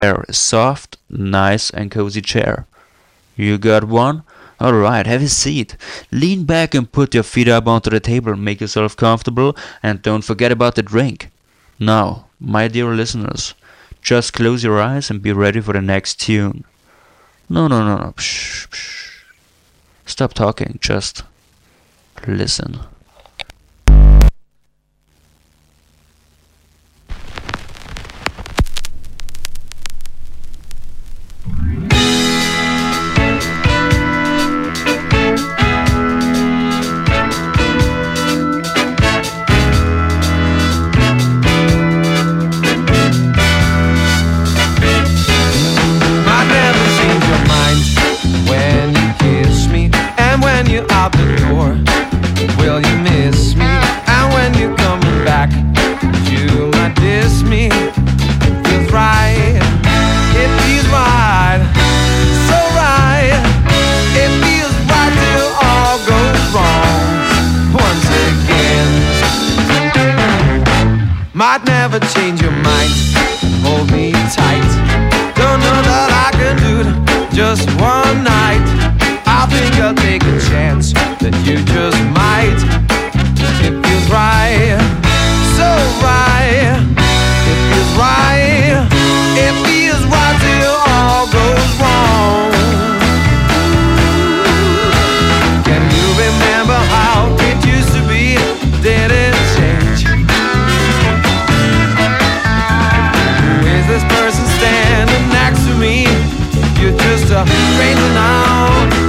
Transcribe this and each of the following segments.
A soft, nice, and cozy chair. You got one? Alright, have a seat. Lean back and put your feet up onto the table. Make yourself comfortable and don't forget about the drink. Now, my dear listeners, just close your eyes and be ready for the next tune. No. Psh. Stop talking, just listen. Might never change your mind. Hold me tight. Don't know that I can do it just one night. I think I'll take a chance that you just might. It feels right, so right. It feels right. It feels right till all goes wrong. Can you remember how it used to be? Did it change? This person standing next to me, you're just a stranger now.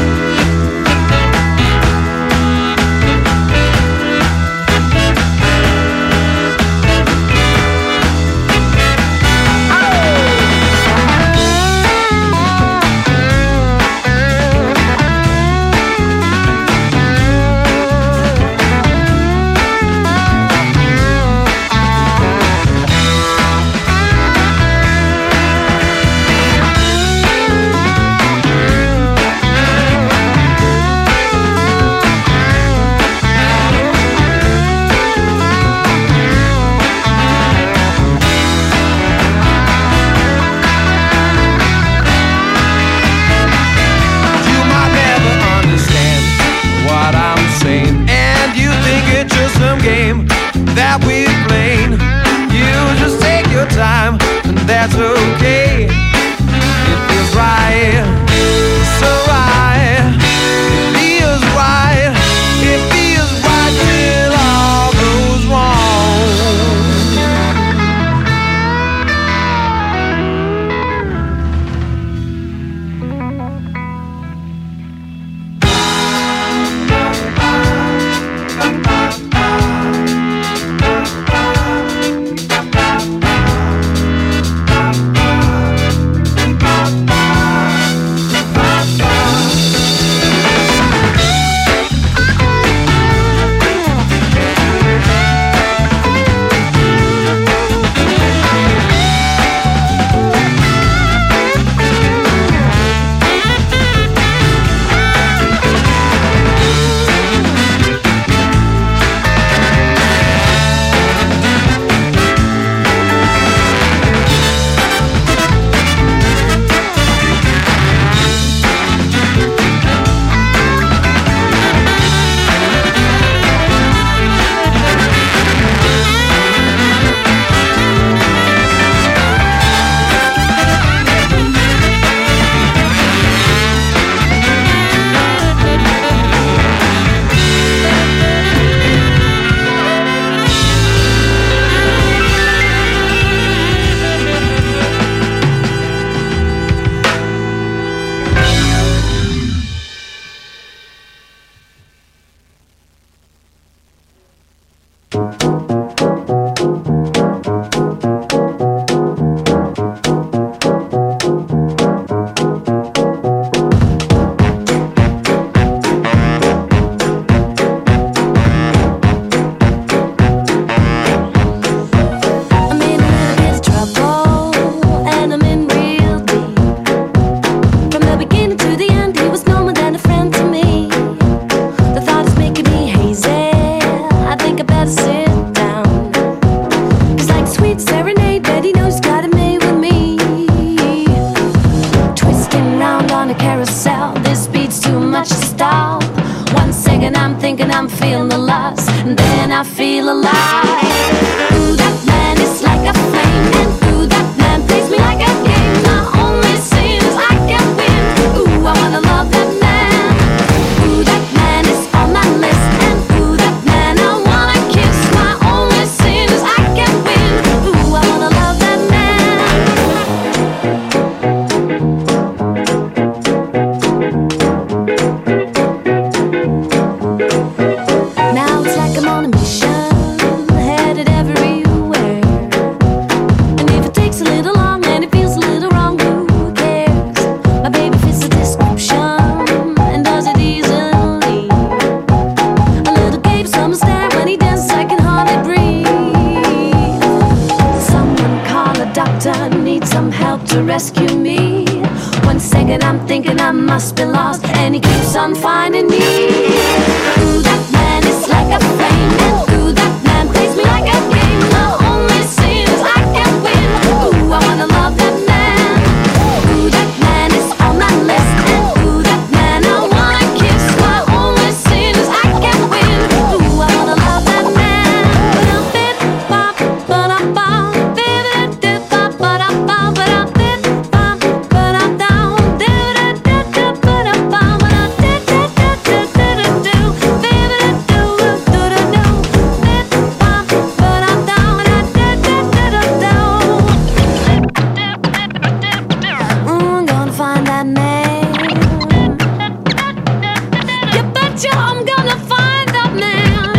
That we're playing. You just take your time, and that's okay. It feels right, so right. It feels right. It feels right till all goes wrong. I feel alive. Ooh, that man is like a flame, and ooh, that man plays me like a game. My only sin is I can win. Ooh, I wanna love that man. Ooh, that man is on my list, and ooh, that man I wanna kiss. My only sin is I can win. Ooh, I wanna love that man. Now it's like I'm on a mission, headed everywhere. And if it takes a little long and it feels a little wrong, who cares? My baby fits the description and does it easily. A little gave some stare when he dances, I can hardly breathe. Someone call a doctor, need some help to rescue me. 1 second I'm thinking I must be lost, and he keeps on finding me. Ooh, that man is like a flame, and ooh, that man plays me like a game. My only sin is I can win. Ooh, I wanna love that man. Ooh, that man is on my list, and ooh, that man I wanna kiss. My only sin is I can win. Ooh, I wanna love that man. I'm gonna find that man. You betcha I'm gonna find that man.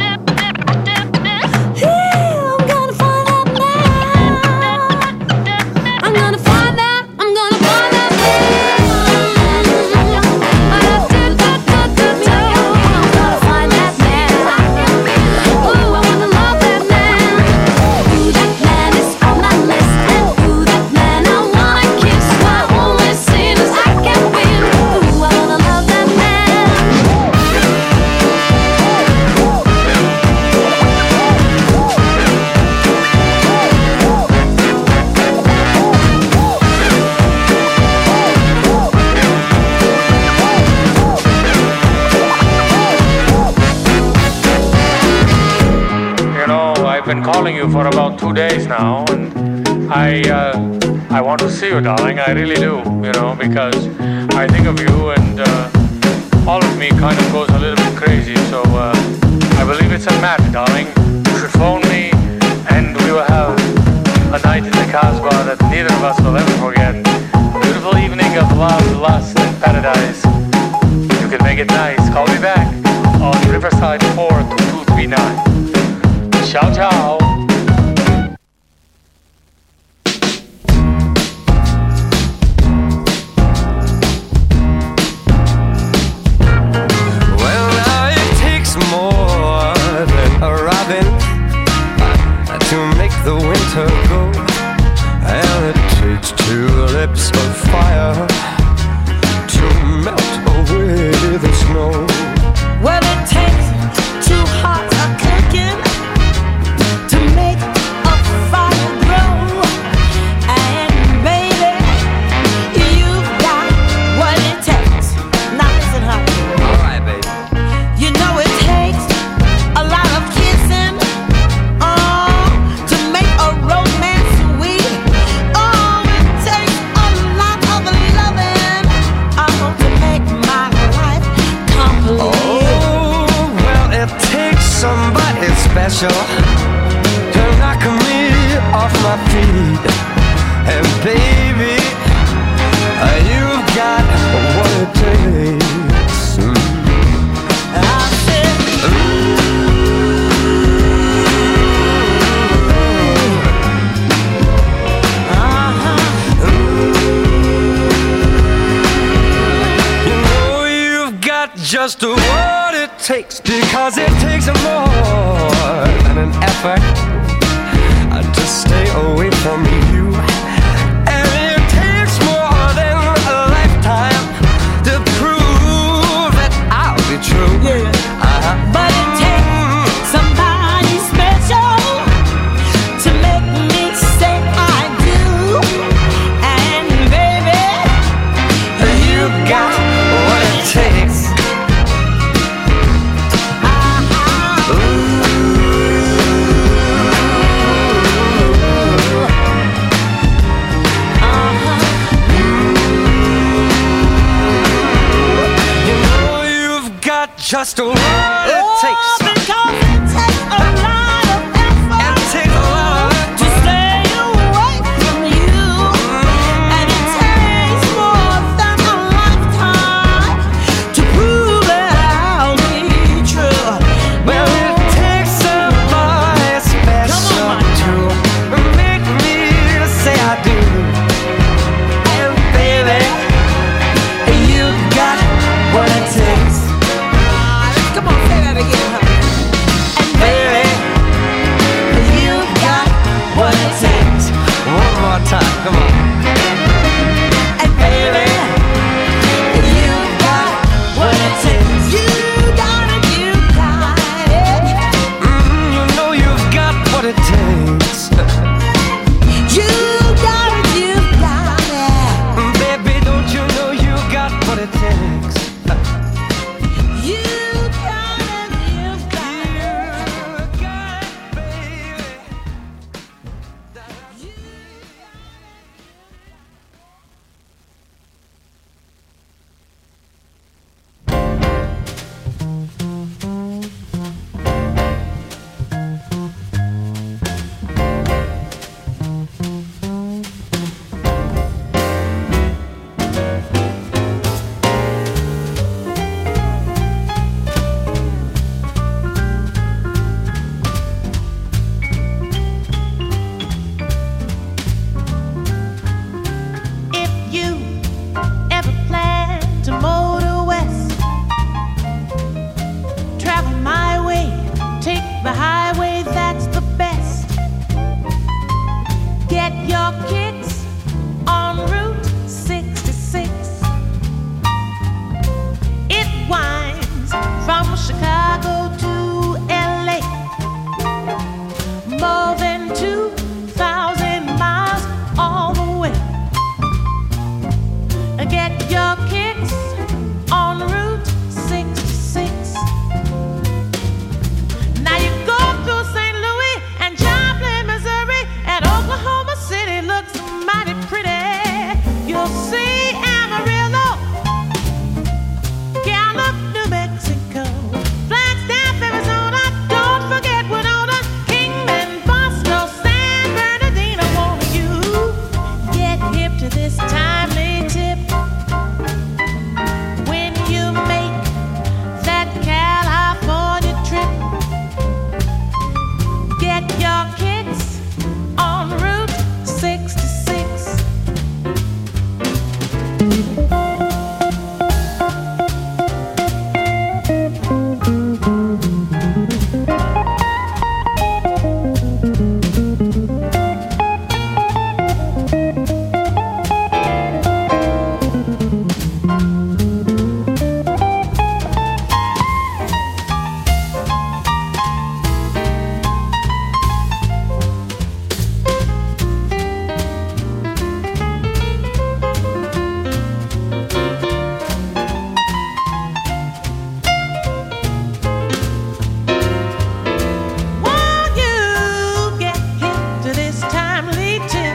Yeah, I'm gonna find that man. I'm gonna find that. I'm gonna find that man. I'm gonna find that man. Ooh, I wanna love that man. Ooh, that man is on my list, and ooh, that man I wanna kiss. My only sin is I can win. Ooh, I wanna love that man. You know, I've been calling you for about 2 days now, and I want to see you, darling. I really do, you know, because I think of you, and all of me kind of goes a little bit crazy. So I believe it's a match, darling. You should phone me, and we will have a night in the Casbah that neither of us will ever forget. A beautiful evening of love, lust, and paradise. You can make it nice. Call me back on Riverside 42239. Ciao, ciao. Well, now it takes more than a robin to make the winter go, and it takes tulips of fire to melt away the snow. Well, it takes 2 hearts a cooking to make a fire grow. And baby, you've got what it takes. Now listen, honey. All right, baby. You know it takes a lot of kissing, to make a romance sweet. Oh, it takes a lot of loving, to make my life complete. Oh, well, it takes somebody special to knock me off my feet. And baby, you've got what it takes. I said, You know you've got just what it takes, because it takes more than an effort to stay away from you. And it takes more than a lifetime to prove that I'll be true. but it takes somebody special to make me say I do. And baby, You've got what it takes. ooh, just what it takes. Because it takes a lot of effort. It takes a lot of to stay away from you. And it takes more than a lifetime to prove that I'll be true. Well, it takes somebody special to make me say I do. And baby, you got what it takes. Come on, say that again, huh? And baby, you got what it takes. One more time, come on. And baby, you got what it takes. You got it, you got it. You know you've got what it takes. You got it, you got it. Baby, don't you know you got what it takes? You got it, you got it. You got it, baby. If you ever plan to motor west, travel my way, take the highway, that's the best. Get your kicks on Route 66. It winds from Chicago to LA, more than 2,000 miles all the way. Get your kicks on Route 66. Now you go through St. Louis and Joplin, Missouri, and Oklahoma City looks mighty pretty. You'll see Amarillo, Gallup, New Mexico, Flagstaff, Arizona. Don't forget Winona, Kingman, Boston, San Bernardino. Won't you get hip to this timely tip? When you make that California trip, get your kicks on Route 66. Won't you get hip to this timely tip?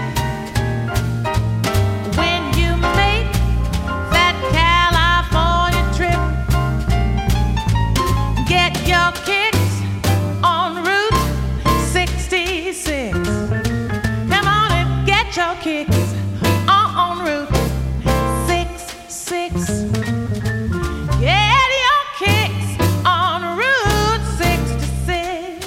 When you make that California trip, get your kicks on Route 66. Come on and get your kicks on Route 66. Get your kicks on Route 66.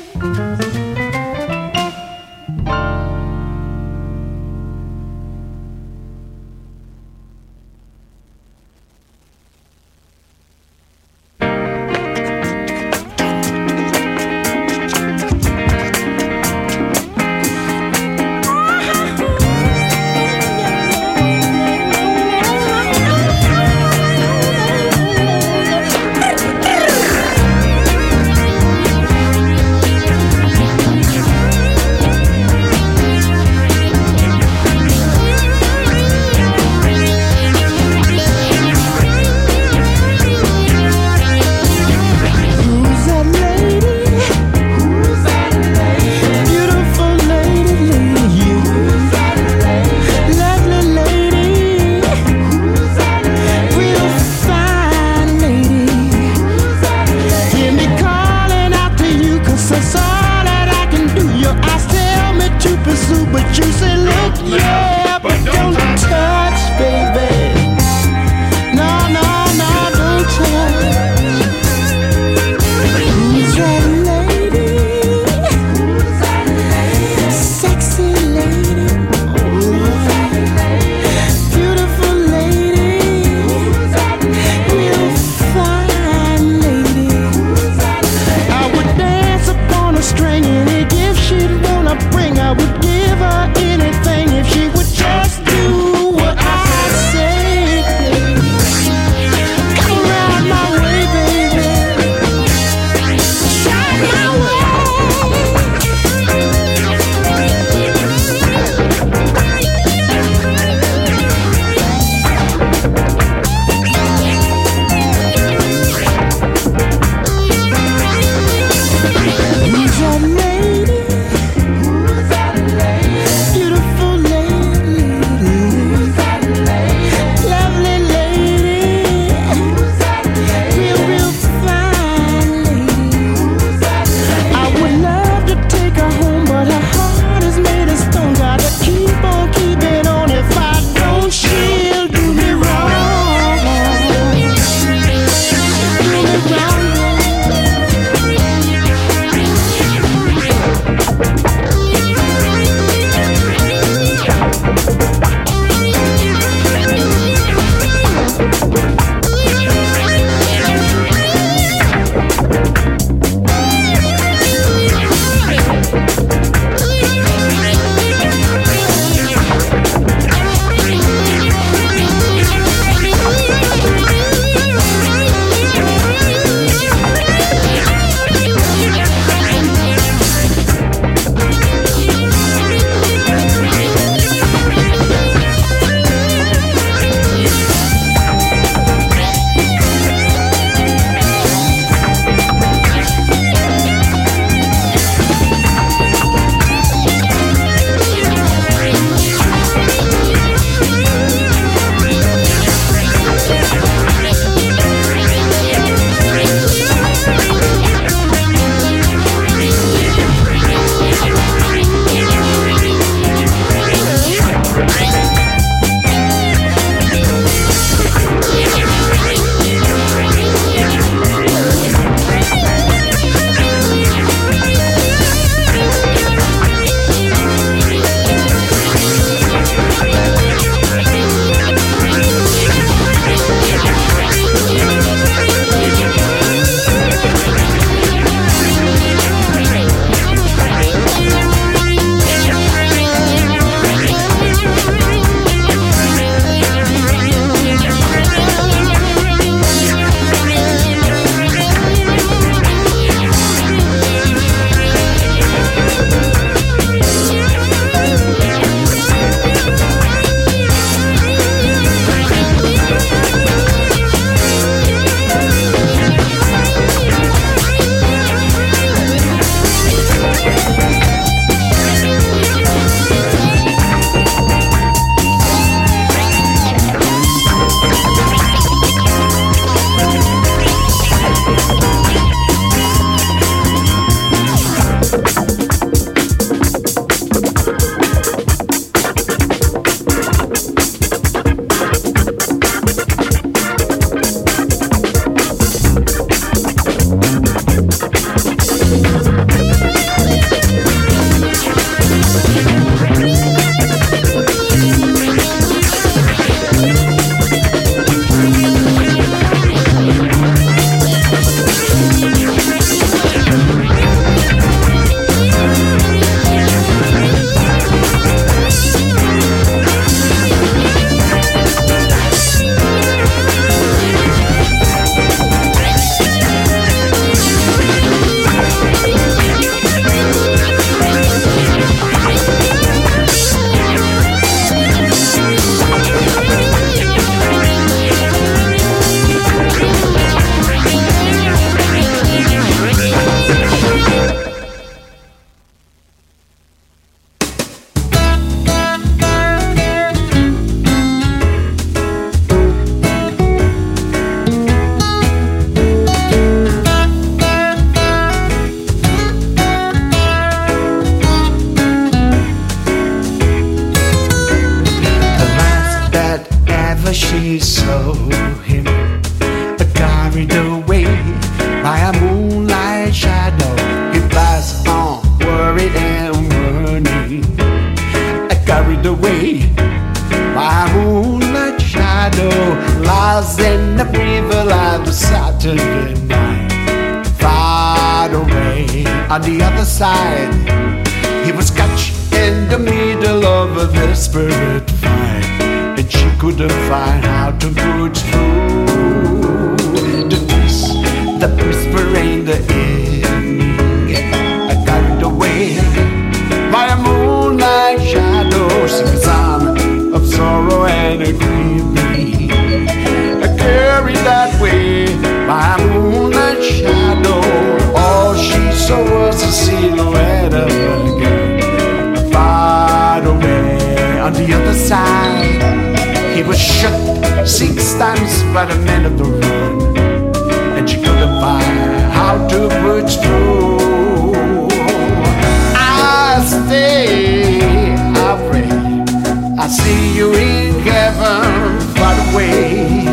she saw him carried away by a moonlight shadow. He passed on, worried and worrying, carried away by a moonlight shadow, lost in the river of the Saturday night. Far away on the other side, he was caught in the middle of a desperate fight, and she couldn't find how to put through the whisper in the air. I carried away by a moonlight shadow, singing song of sorrow and a grieving. I carried that way by a moonlight shadow. All she saw was a silhouette of a girl far away on the other side. He was shot 6 times by the men of the run, and she couldn't find how to push through. I stay, I pray, I see you in heaven far away.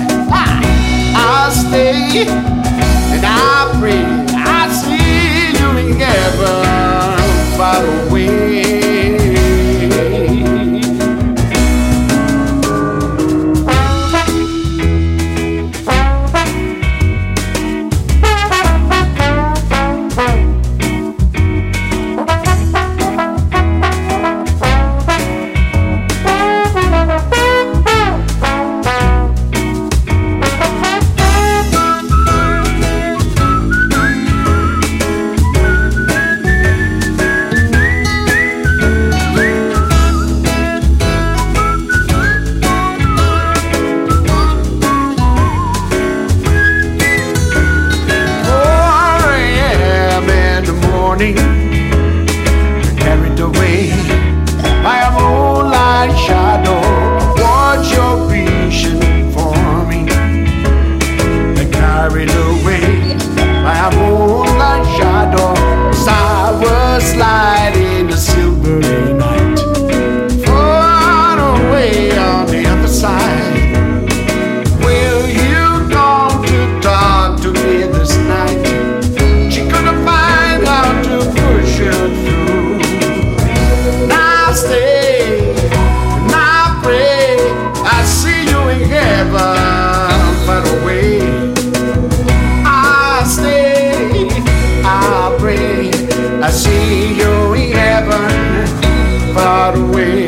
I stay and I pray, I see you in heaven far away. Carried away by a moonlight shadow, watch your vision for me. Carried away by a moonlight shadow, stars sliding the silvery night. Far away on the other side, will you come to talk to me this night? She couldn't find how to push it through. Now stay, now pray, I see you in heaven far away. I stay, I pray, I see you in heaven far away.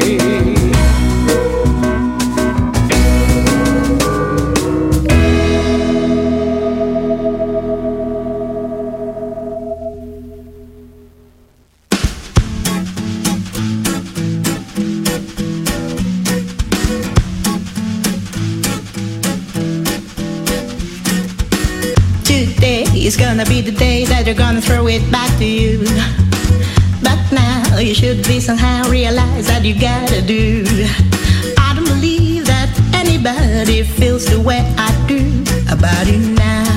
It's gonna be the day that they're gonna throw it back to you. But now you should be somehow realize that you gotta do. I don't believe that anybody feels the way I do about you now.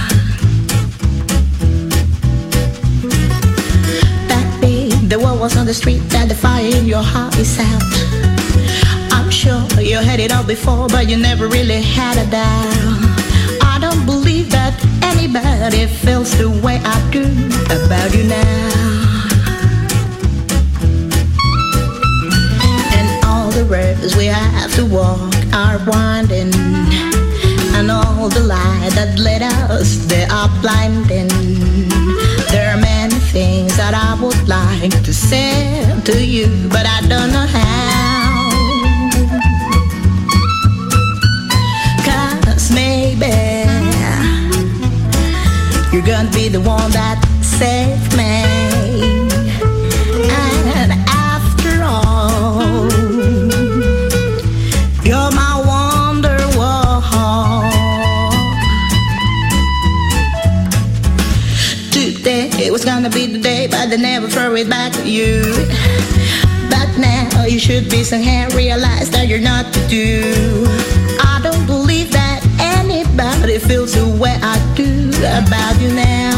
Back then, the war was on the street and the fire in your heart is out. I'm sure you had it all before, but you never really had a doubt. I don't believe that anybody feels the way I do about you now. And all the roads we have to walk are winding, and all the light that led us, they are blinding. There are many things that I would like to say to you, but I don't know how. 'Cause maybe you're gonna be the one that saved me. And after all, you're my wonderwall. Today was gonna be the day, but they never throw it back to you. But now you should be somehow realize that you're not to do. I don't believe that anybody feels the way I do about you now.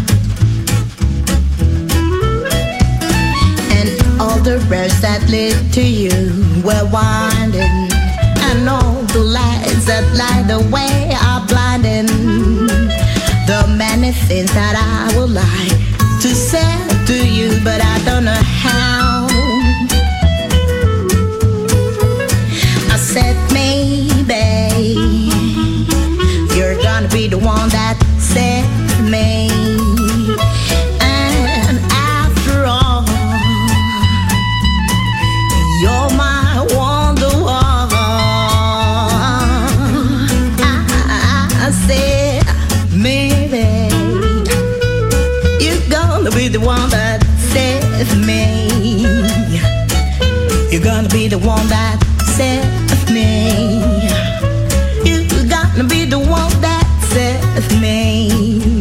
And all the roads that lead to you were winding, and all the light that light the way are blinding. The many things that I would like to say to you, but I don't know how. I said maybe you're gonna be the one that saved me. And after all, you're my wonderwall. I said maybe you're gonna be the one that saved me. You're gonna be the one that saved me. You're gonna be the one that saved me.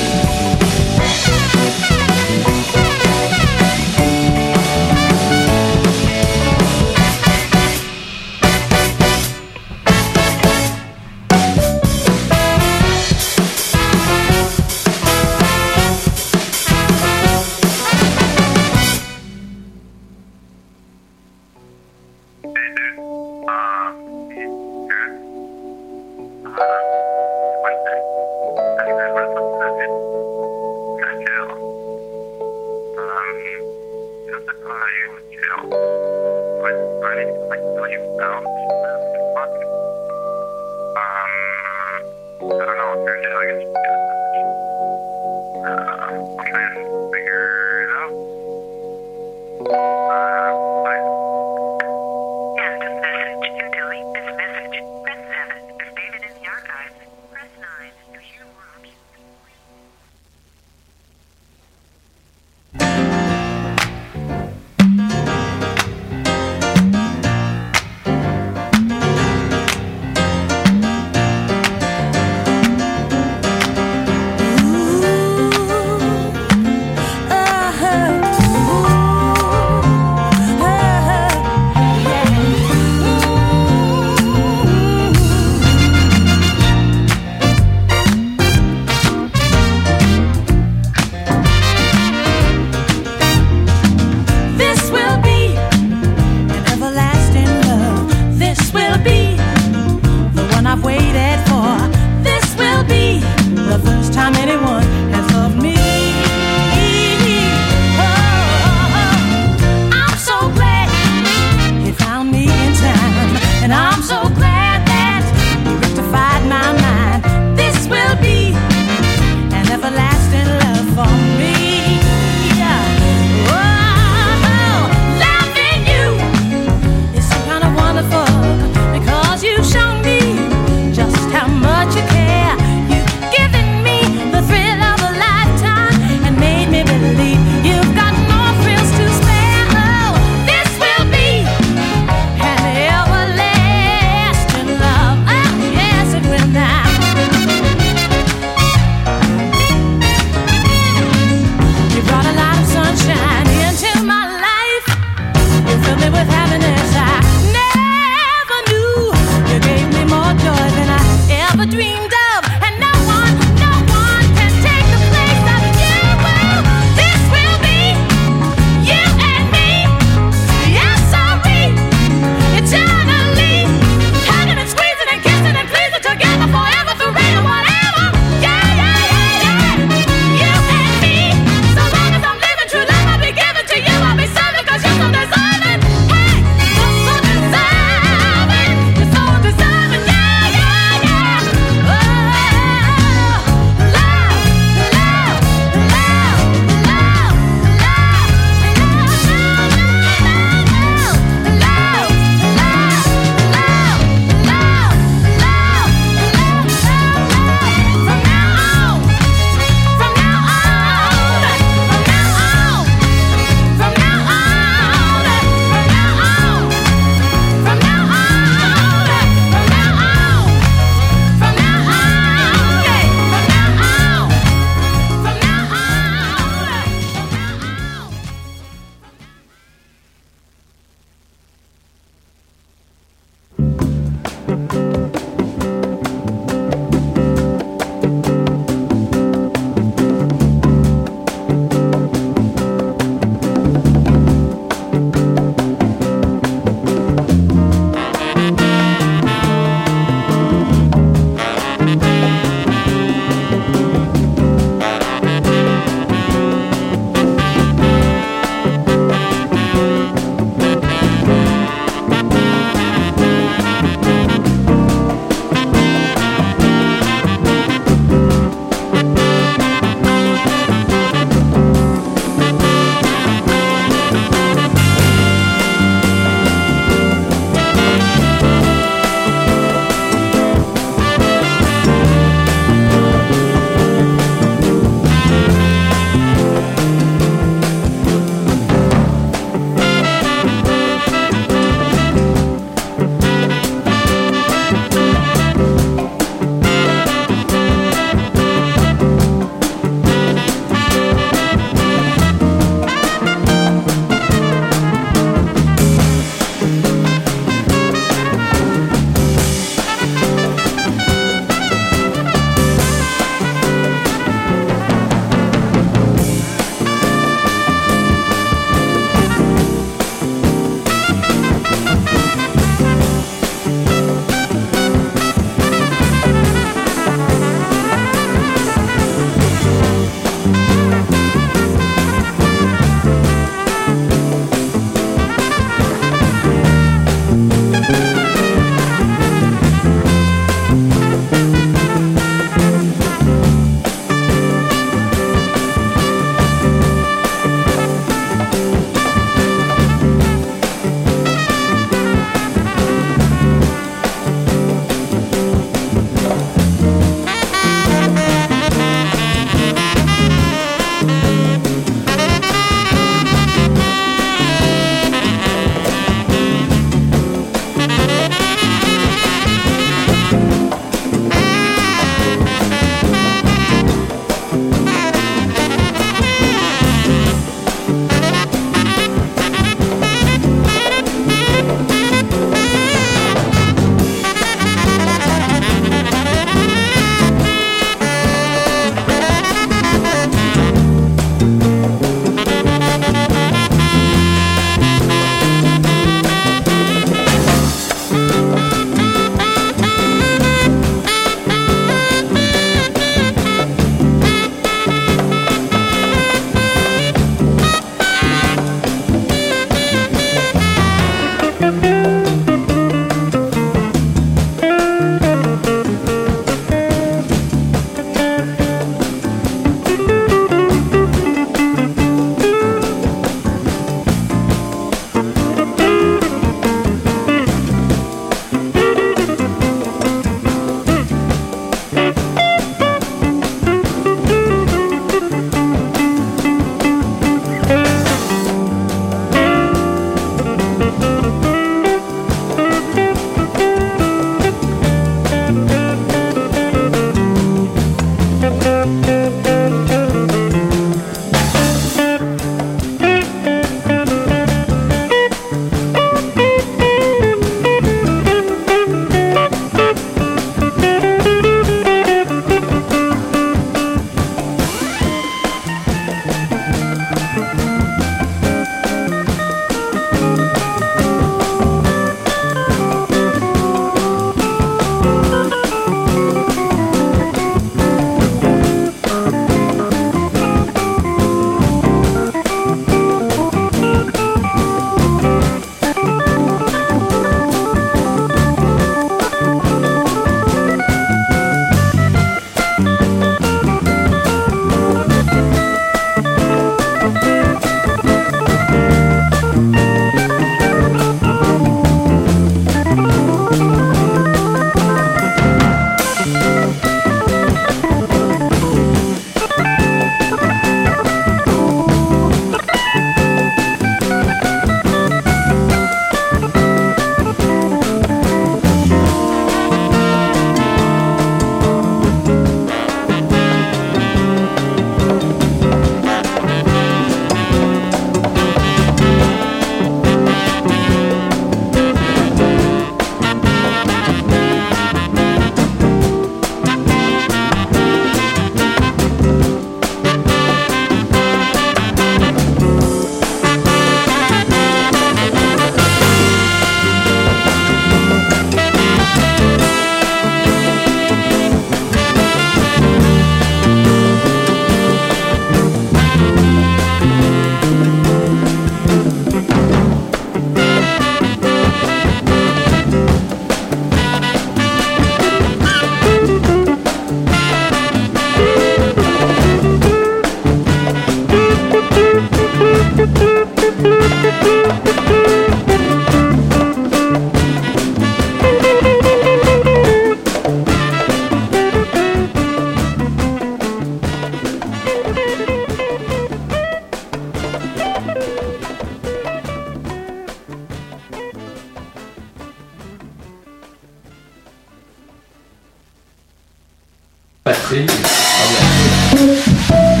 Sí, habla.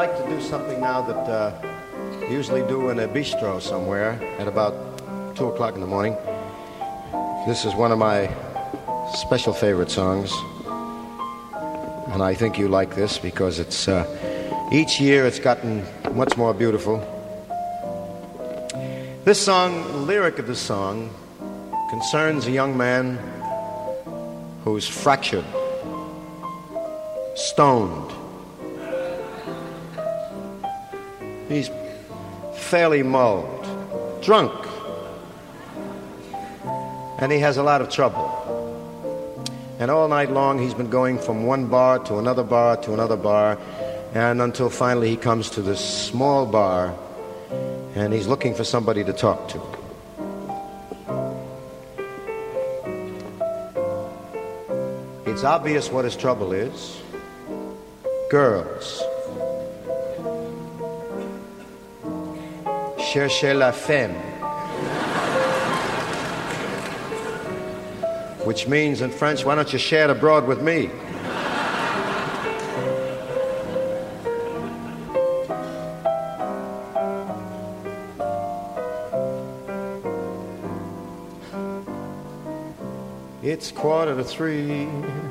like to do something now that I usually do in a bistro somewhere at about 2 o'clock in the morning. This is one of my special favorite songs, and I think you like this because it's each year it's gotten much more beautiful. This song, the lyric of this song, concerns a young man who's fractured, stoned. He's fairly mulled, drunk, and he has a lot of trouble. And all night long he's been going from one bar to another bar to another bar, and until finally he comes to this small bar, and he's looking for somebody to talk to. It's obvious what his trouble is. Girls. Cherchez la femme. Which means in French, why don't you share the broad with me? It's 2:45.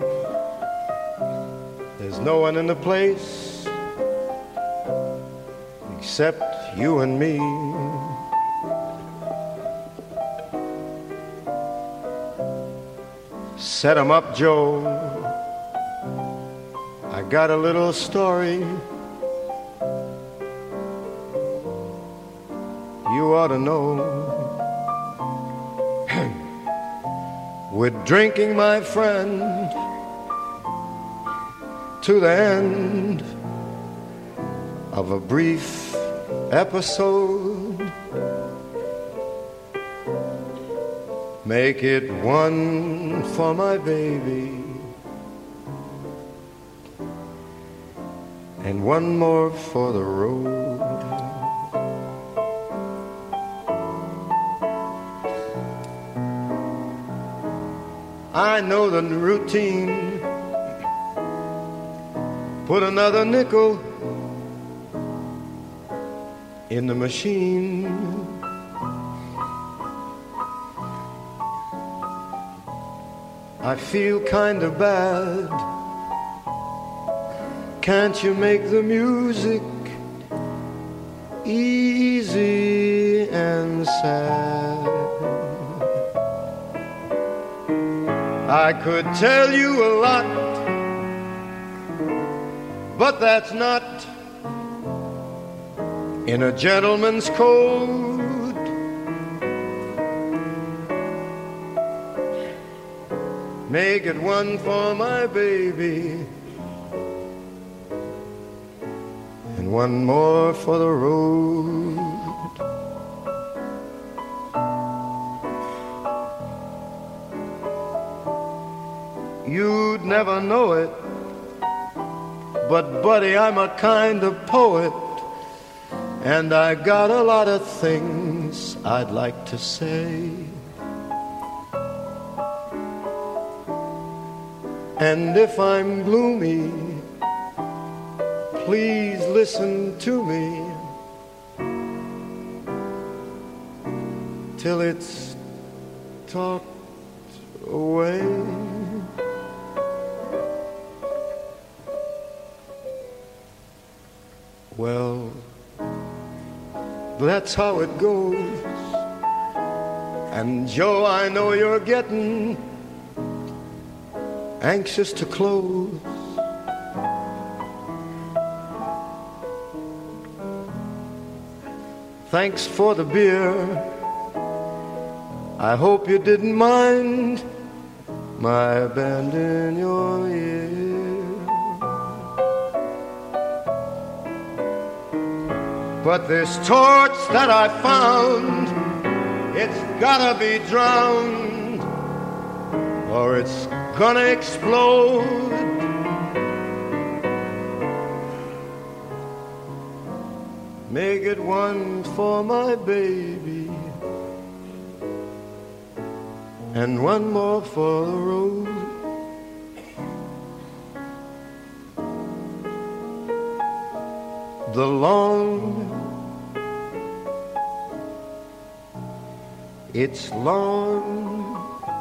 There's no one in the place except you and me. Set 'em up, Joe. I got a little story you ought to know. We're drinking, my friend, to the end of a brief episode. Make it one for my baby and one more for the road. I know the routine. Put another nickel in the machine. I feel kind of bad. Can't you make the music easy and sad? I could tell you a lot, but that's not in a gentleman's code. Make it one for my baby and one more for the road. You'd never know it, but buddy, I'm a kind of poet, and I got a lot of things I'd like to say. And if I'm gloomy, please listen to me till it's talked away. Well, that's how it goes. And Joe, I know you're getting anxious to close. Thanks for the beer. I hope you didn't mind my band in your ear. But this torch that I found, it's gotta be drowned or it's gonna explode. Make it one for my baby and one more for the road. the long. It's long.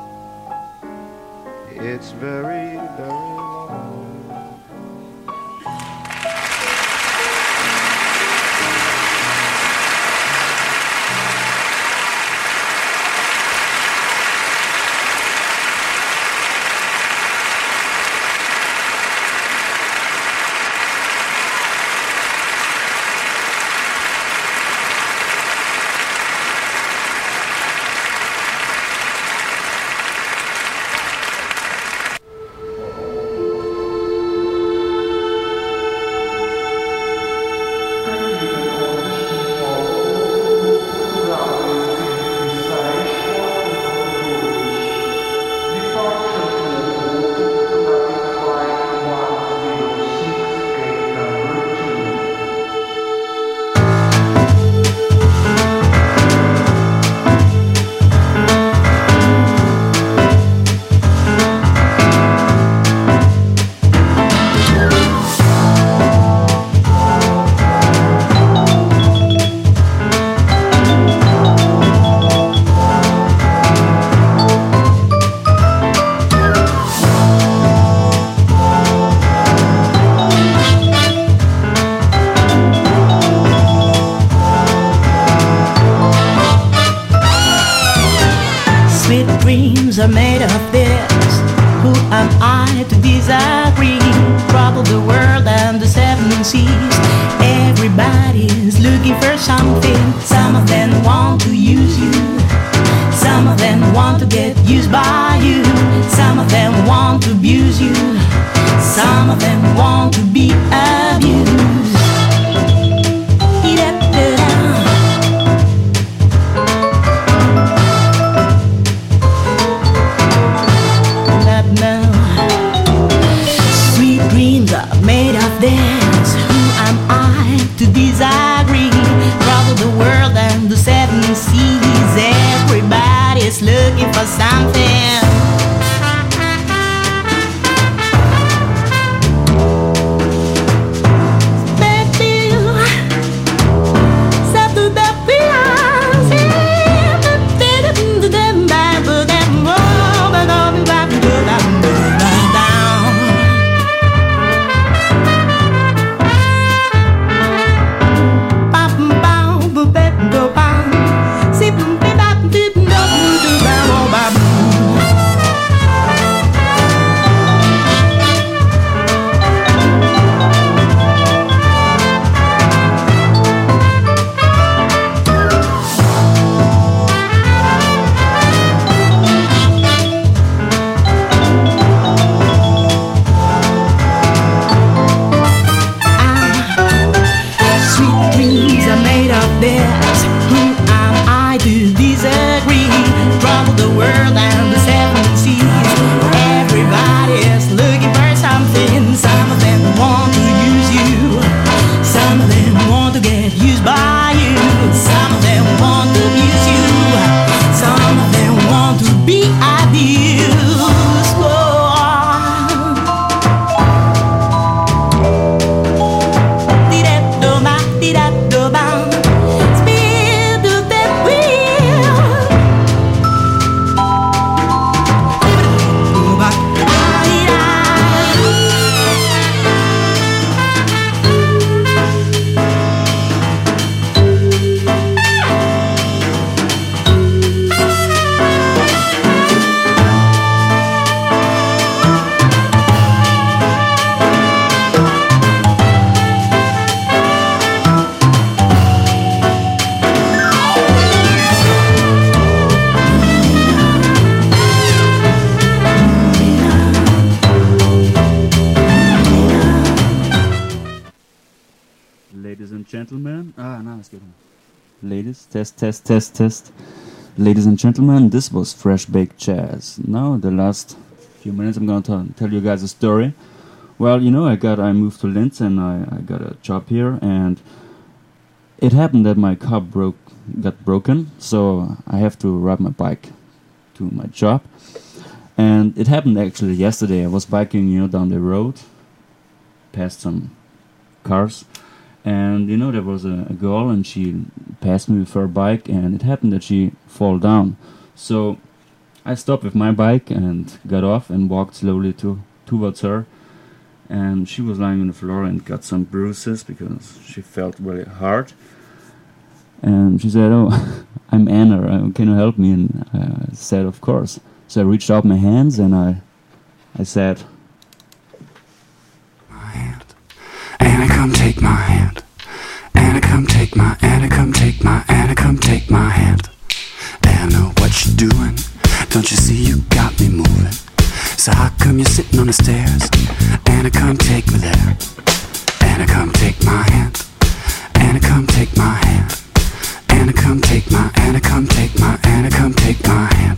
It's very, very long. Dreams are made of this. Who am I to disagree? Trouble the world and the seven seas. Everybody's looking for something. Some of them want to use you. Some of them want to get used by you. Some of them want to abuse you. Some of them want to be abused. Made of this, who am I to disagree? Trouble the world and the seven seas. Everybody's looking for something. Ladies, test. Ladies and gentlemen, this was Fresh Baked Jazz. Now, the last few minutes, I'm going to tell you guys a story. Well, you know, I moved to Linz and I got a job here, and it happened that my car got broken, so I have to ride my bike to my job. And it happened actually yesterday. I was biking, down the road, past some cars, And you know, there was a girl, and she passed me with her bike, and it happened that she fall down. So I stopped with my bike and got off and walked slowly towards her. And she was lying on the floor and got some bruises because she felt really hard. And she said, "Oh, I'm Anna. Can you help me?" And I said, "Of course." So I reached out my hands and I said, Anna, come take my hand. Anna, come take my, Anna, come take my, Anna, come take my hand. Anna, what you doing? Don't you see you got me moving? So how come you're sitting on the stairs? Anna, come take me there. Anna, come take my hand. Anna, come take my hand. Anna, come take my, Anna, come take my, Anna, come take my hand.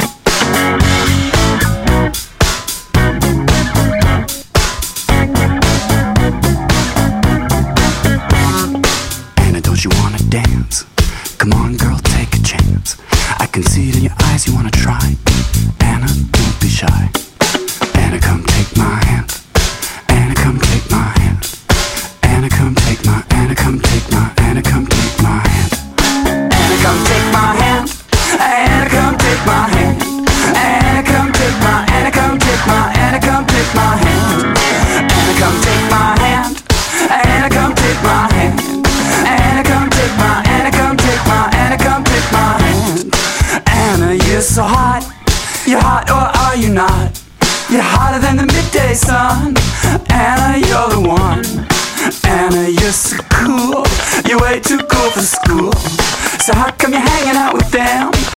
Anna, don't you wanna dance? Come on, girl, take a chance. I can see it in your eyes, you wanna try. Anna, don't be shy. Anna, come take my hand. Anna, come take my hand. Anna, come take my, Anna, come take my, Anna, come take my hand. Anna, come take my hand. Anna, come take my hand. Anna, come take my, Anna, come take my, Anna, come take my hand. Anna, come take my hand. Anna, come take my hand. Anna, come take my, Anna, come take my, Anna, come take my hand. Anna, you're so hot. You're hot, or are you not? You're hotter than the midday sun. Anna, you're the one. Anna, you're so cool. You're way too cool for school. So how come you're hanging out with them?